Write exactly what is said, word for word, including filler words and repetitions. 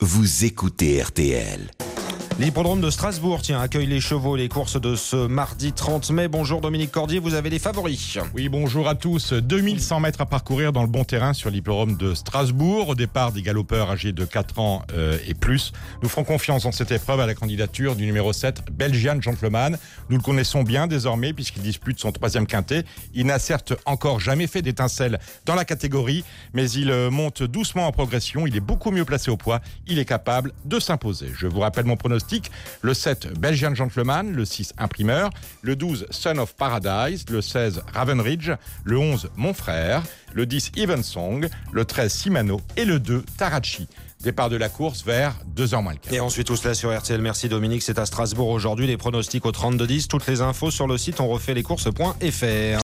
vous écoutez R T L. L'hippodrome de Strasbourg, tiens, accueille les chevaux, les courses de ce mardi trente mai. Bonjour Dominique Cordier, vous avez les favoris. Oui, bonjour à tous. deux mille cent mètres à parcourir dans le bon terrain sur l'hippodrome de Strasbourg. Au départ, des galopeurs âgés de quatre ans euh, et plus. Nous ferons confiance dans cette épreuve à la candidature du numéro sept, Belgian Gentleman. Nous le connaissons bien désormais puisqu'il dispute son troisième quintet. Il n'a certes encore jamais fait d'étincelle dans la catégorie, mais il euh, monte doucement en progression. Il est beaucoup mieux placé au poids. Il est capable de s'imposer. Je vous rappelle mon pronostic. Le sept, Belgian Gentleman, le six, Imprimeur, le douze, Son of Paradise, le seize, Ravenridge, le onze, Mon Frère, le dix, Evensong, le treize, Simano et le deux, Tarachi. Départ de la course vers deux heures moins le quart. Et ensuite tout cela sur R T L. Merci Dominique, c'est à Strasbourg aujourd'hui. Les pronostics au trente-deux dix. Toutes les infos sur le site on refait les courses point f r.